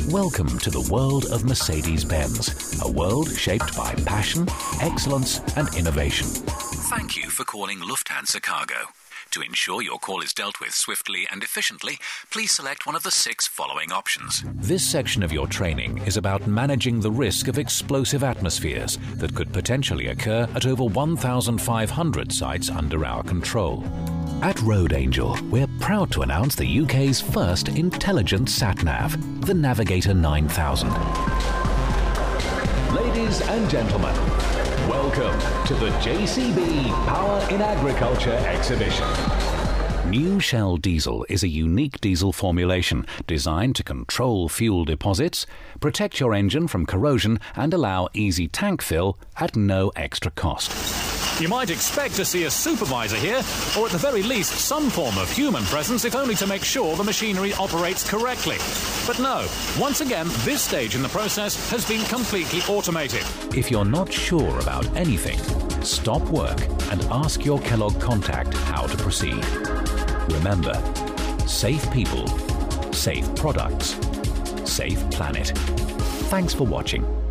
Welcome to the world of Mercedes-Benz, a world shaped by passion, excellence and innovation. Thank you for calling Lufthansa Cargo. To ensure your call is dealt with swiftly and efficiently, please select one of the 6 following options. This section of your training is about managing the risk of explosive atmospheres that could potentially occur at over 1,500 sites under our control. At Road Angel, we're proud to announce the UK's first intelligent sat-nav, the Navigator 9000. Ladies and gentlemen, welcome to the JCB Power in Agriculture exhibition. New Shell Diesel is a unique diesel formulation designed to control fuel deposits, protect your engine from corrosion and allow easy tank fill at no extra cost. You might expect to see a supervisor here, or at the very least some form of human presence, if only to make sure the machinery operates correctly. But no, once again, this stage in the process has been completely automated. If you're not sure about anything, stop work and ask your Kellogg contact how to proceed. Remember, safe people, safe products, safe planet. Thanks for watching.